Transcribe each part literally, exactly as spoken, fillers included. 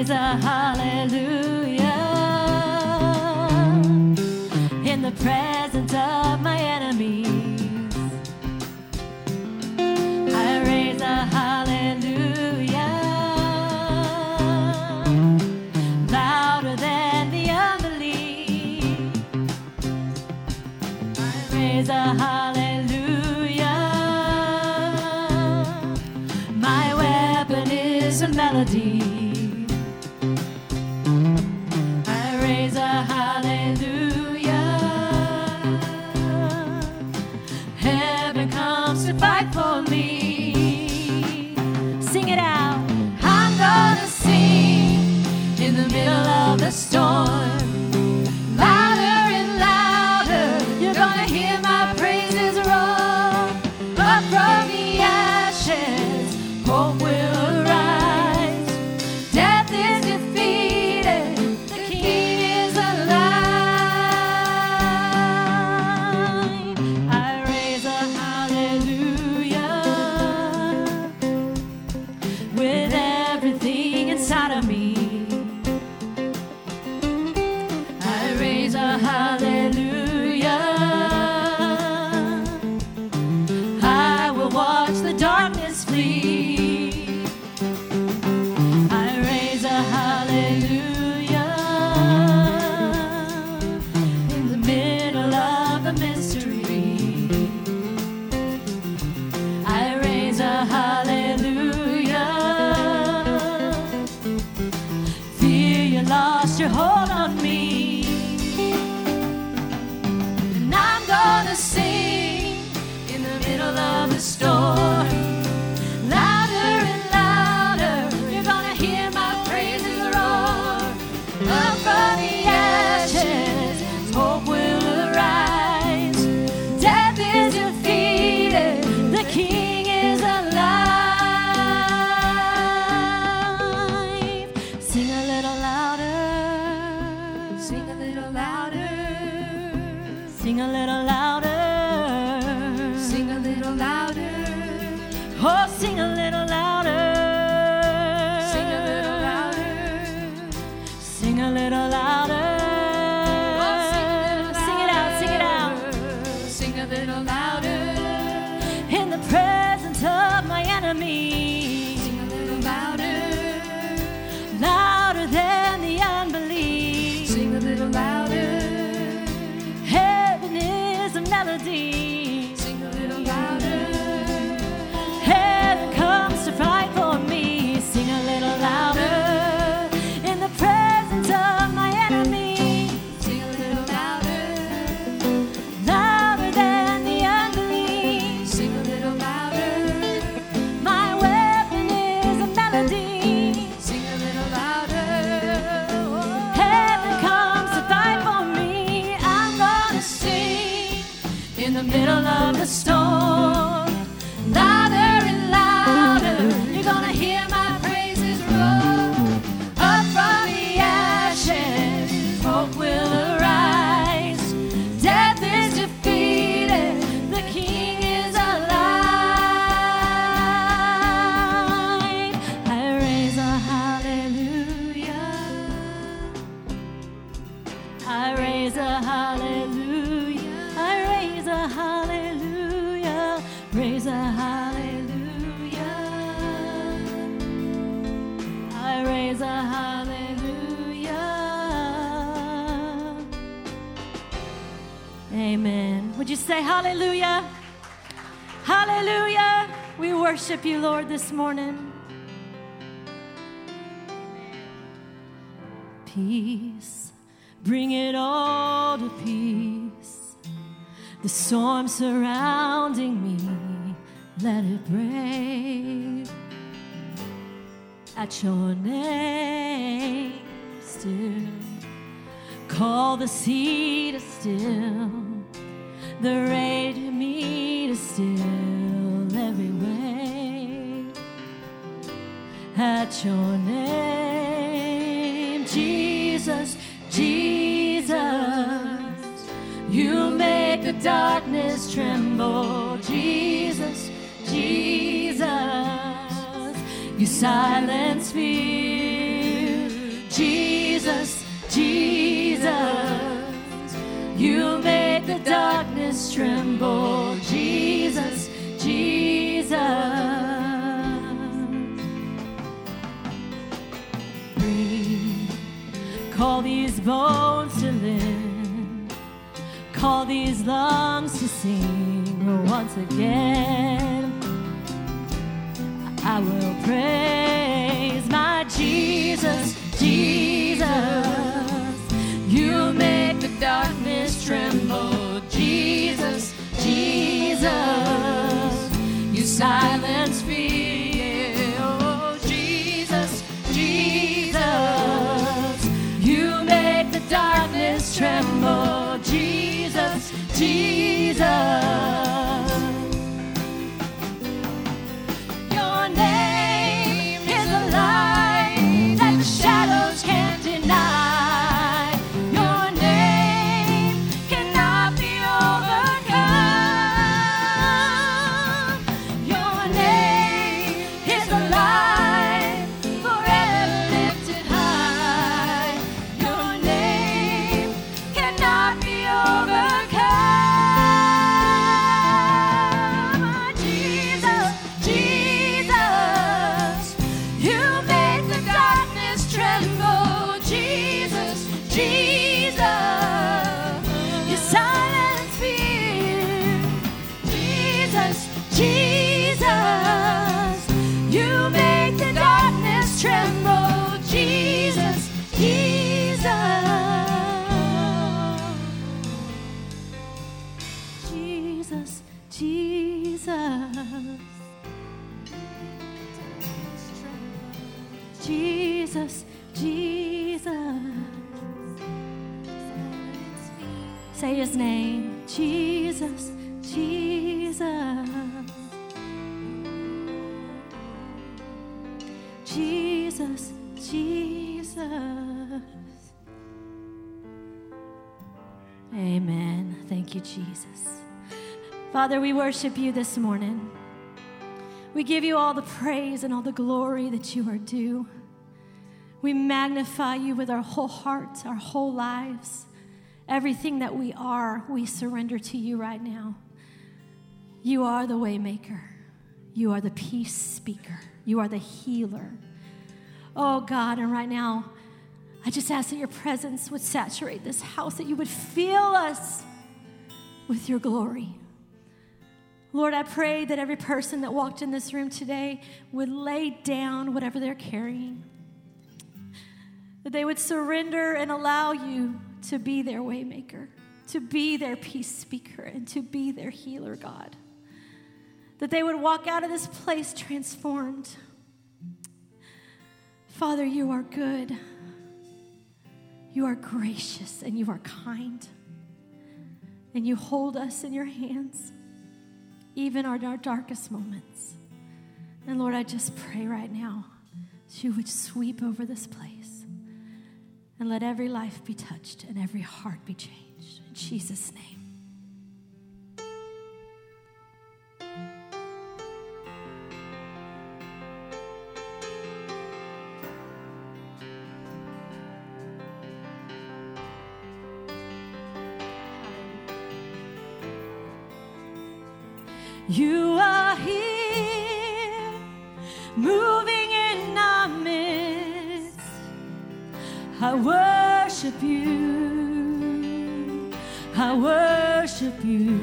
raise a hallelujah in the presence of my enemies. I raise a hallelujah louder than the unbelief. I raise a hallelujah. My weapon is a melody. I raise a hallelujah. Heaven comes to fight for me. Sing it out. I'm gonna sing in the middle of the storm. Louder and louder, you're gonna hear my praises roar. Up from the ashes, hope will arise. Death is defeated, the King is alive. I raise a hallelujah with everything inside of me. I raise a hallelujah. I will watch the darkness flee. I raise a hallelujah in the middle of the mystery. I raise a hallelujah. Fear you lost your hold on me. And I'm gonna sing in the middle of the storm. Louder and louder, you're gonna hear my praises roar. Up from the ashes, hope will arise. Death is defeated, the King is alive. Sing a little louder. Sing a little louder. Sing a little louder. Sing a little louder. Oh, sing a little louder. Sing a little louder. Sing a little louder. Oh, sing it out, sing it out. Sing a little louder. In the presence of my enemies. Sing a little louder. Louder than the unbelief. Sing a little louder. Heaven is a melody. Sing a little louder. Heaven comes to fight for me. Sing a little louder. In the presence of my enemies. Sing a little louder. Louder than the unbelief. Sing a little louder. My weapon is a melody. Sing a little louder. Heaven comes to fight for me. I'm gonna sing in the middle of the storm. Louder and louder, you're gonna hear my praises roar. Up from the ashes, hope will arise. Death is defeated, the King is alive. I raise a hallelujah. I raise a hallelujah. I raise a hallelujah. Raise a hallelujah. I raise a hallelujah. Amen. Would you say hallelujah? Hallelujah. We worship you, Lord, this morning. Peace. Bring it all to peace. The storm surrounding me, let it break. At your name, still call the sea to still, the rage in me to still every wave. At your name, Jesus, Jesus, you make the darkness tremble. Jesus, Jesus, you silence fear. darkness tremble. Jesus, Jesus. Breathe. Call these bones to live. Call these lungs to sing once again. I will praise my Jesus, Jesus. You make the darkness tremble. Jesus, Jesus. You silence fear. Oh, Jesus, Jesus. You make the darkness tremble. Jesus, Jesus. Shadows can't deny. Your name cannot be overcome. Your name is alive, forever lifted high. Your name cannot be overcome. Jesus, Jesus, you make the darkness tremble. Jesus, Jesus, you silence fear. Jesus, Jesus, you make the darkness tremble. Jesus, Jesus, Jesus, Jesus. Jesus, Jesus. Say his name. Jesus, Jesus. Jesus, Jesus. Amen. Thank you, Jesus. Father, we worship you this morning. We give you all the praise and all the glory that you are due. We magnify you with our whole heart, our whole lives. Everything that we are, we surrender to you right now. You are the way maker. You are the peace speaker. You are the healer. Oh God, and right now, I just ask that your presence would saturate this house, that you would fill us with your glory. Lord, I pray that every person that walked in this room today would lay down whatever they're carrying, that they would surrender and allow you to be their way maker, to be their peace speaker, and to be their healer, God. That they would walk out of this place transformed. Father, you are good. You are gracious and you are kind. And you hold us in your hands, even in our darkest moments. And Lord, I just pray right now that you would sweep over this place and let every life be touched and every heart be changed. In Jesus' name. You are here, moving in our midst. I worship you, I worship you.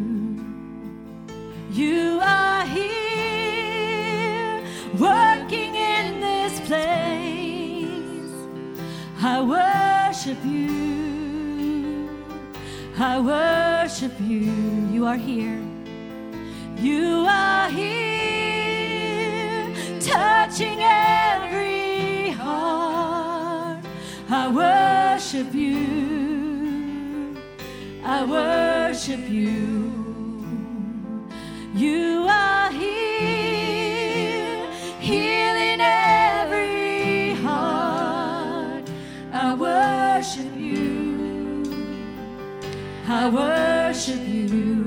You are here, working in this place. I worship you, I worship you. You are here. You are here, touching every heart. I worship you, I worship you. You are here, healing every heart. I worship you, I worship you.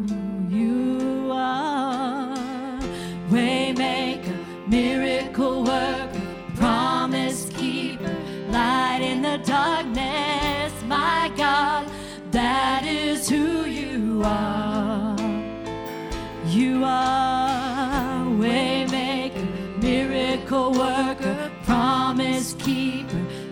Waymaker, miracle worker, promise keeper, light in the darkness, my God, that is who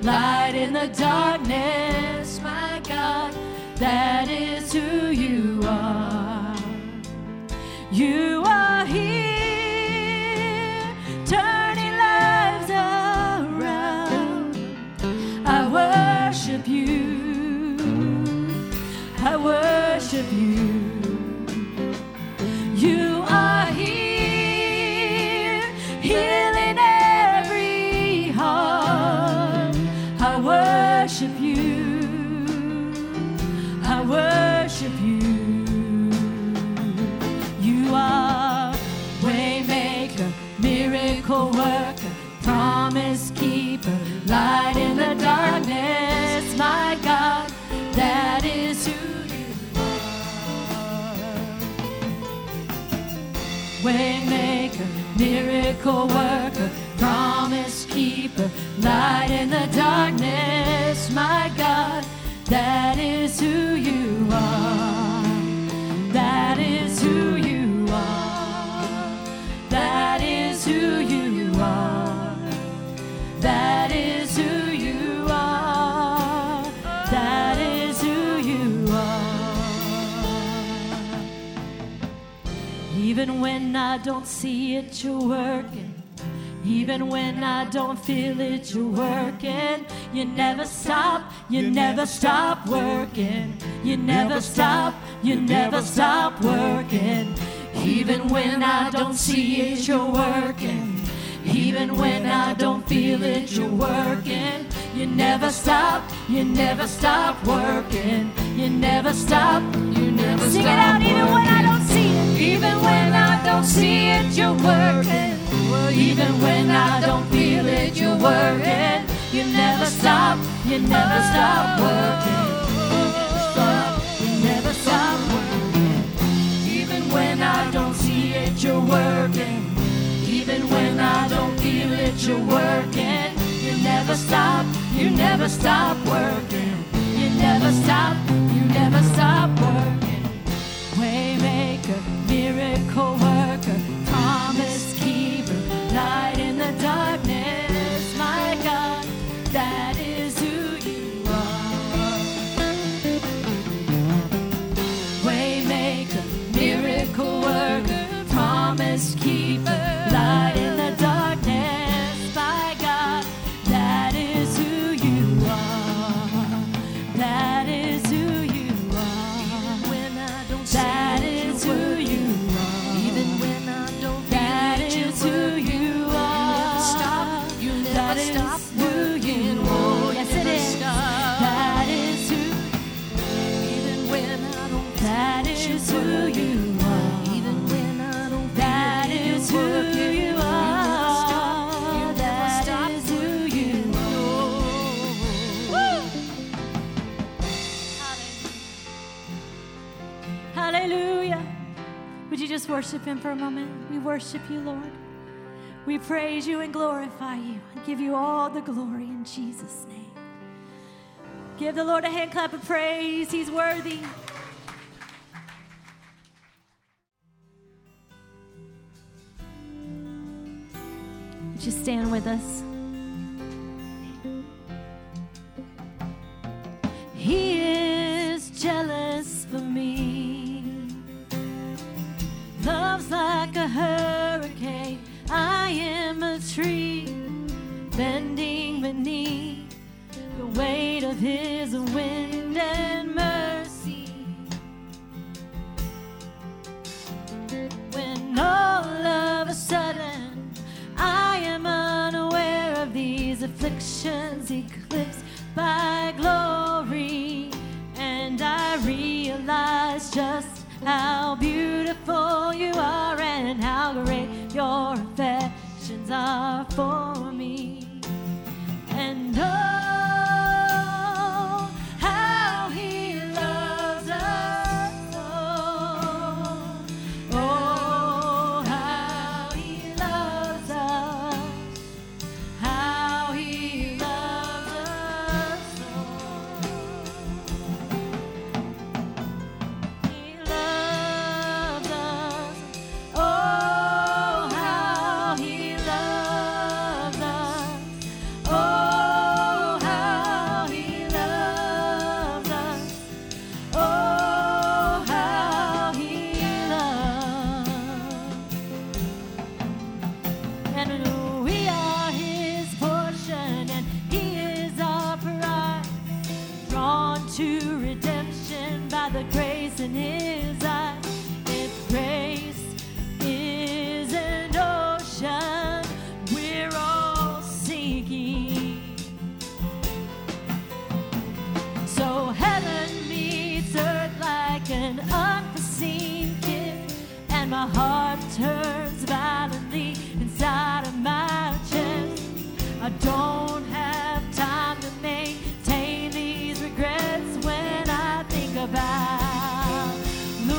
light in the darkness, my God, that is who you are. You are here, turning lives around. I worship you, I worship you. You are here, healing every heart. I worship you, I worship you. You are waymaker, miracle worker, promise keeper, light in the darkness, my God, that is who you are. Waymaker, miracle worker, promise keeper, light in the darkness, my God, that is who you are. That is who you are. That is who you are. That is who you are. That is who you are. Even when I don't see it, you're working. Even when I don't feel it, you're working. You never stop, you never stop working. You never stop, you never stop working. Even when I don't see it, you're working. Even when I don't feel it, you're working. You never stop, you never stop working. You never stop, you never Sing stop it out, even working. when I don't see it. Even when I don't see it, you're working. Even when I don't feel it, you're working. You never stop, you never stop working. You never stop, you never stop working. Even when I don't see it, you're working. Even when I don't feel it, you're working. You never stop, you never stop working. You never stop, you never stop working. Waymaker, miracle worker, promise keeper, light in the darkness, my God, that is who you are. Waymaker, miracle worker, promise keeper, light in the darkness, my God, that is who you are. That is who you are. When I don't That see it, is you're who working. you are. Even when I don't feel That it, you're is who working. you are. Stop, you never That is stop who working. you Oh, are. you Yes, it never is. stop. That is who. Even when I don't That feel it, is you're who working. you are. Even when I don't That feel it, is you're who working. you You never stop, you are. never That stop is who you are. Hallelujah. Would you just worship him for a moment? We worship you, Lord. We praise you and glorify you and give you all the glory in Jesus' name. Give the Lord a hand clap of praise. He's worthy. Would you stand with us? He is jealous for me. Love's like a hurricane. I am a tree bending beneath the weight of his wind and mercy. When all of a sudden I am unaware of these afflictions eclipsed by glory, and I realize just how beautiful you are and how great your affections are for me. And oh, how he loves us, oh, oh, how he loves us, how he loves us, oh, he loves us, oh, how he loves His eyes. If grace is an ocean we're all sinking, so heaven meets earth like an unforeseen kiss, and my heart turns violently inside of my chest. I don't have time to maintain these regrets when I think about the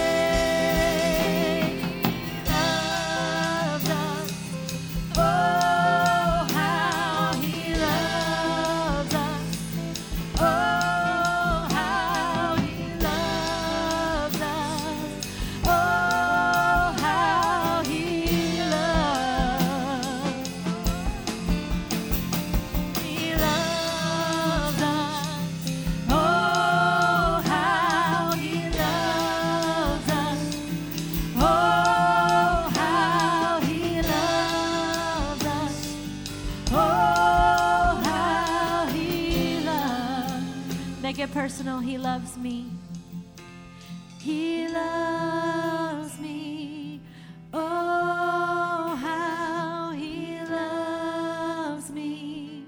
way He loves us. Oh, how He loves us. Oh, how He loves us. Oh, how He loves. He loves us. Oh, how He loves us. Oh, how He loves us. Oh, how He loves. Make it personal. He loves me. He loves me. Oh, how He loves me.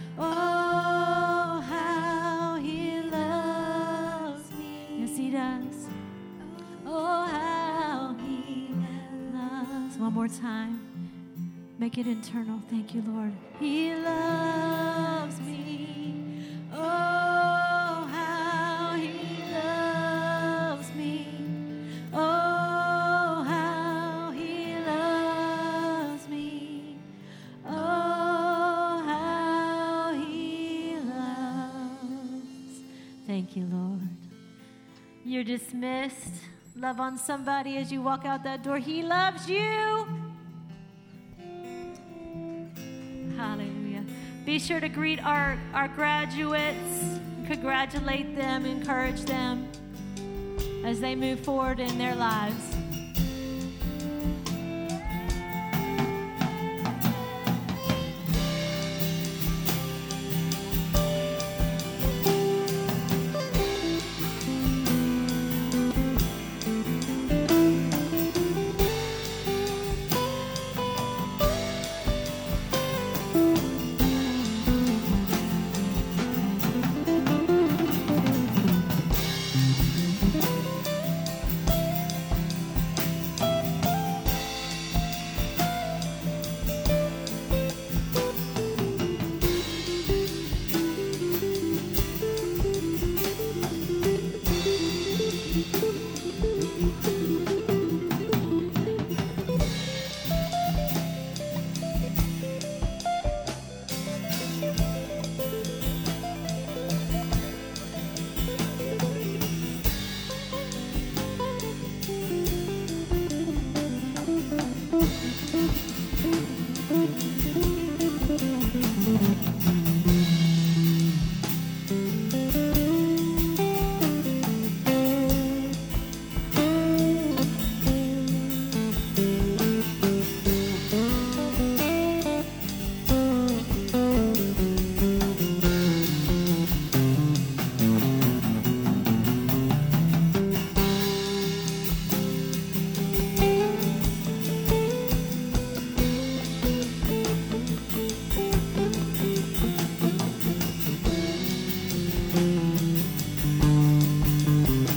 Oh, how He loves me. Yes, He does. Oh, how He loves. One more time. Make it internal. Thank you, Lord. He loves me. Oh, how He loves me. Oh, how He loves me. Oh, how He loves. Thank you, Lord. You're dismissed. Love on somebody as you walk out that door. He loves you. Hallelujah. Be sure to greet our, our graduates. Congratulate them, encourage them as they move forward in their lives.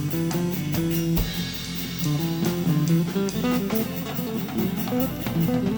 Thank you.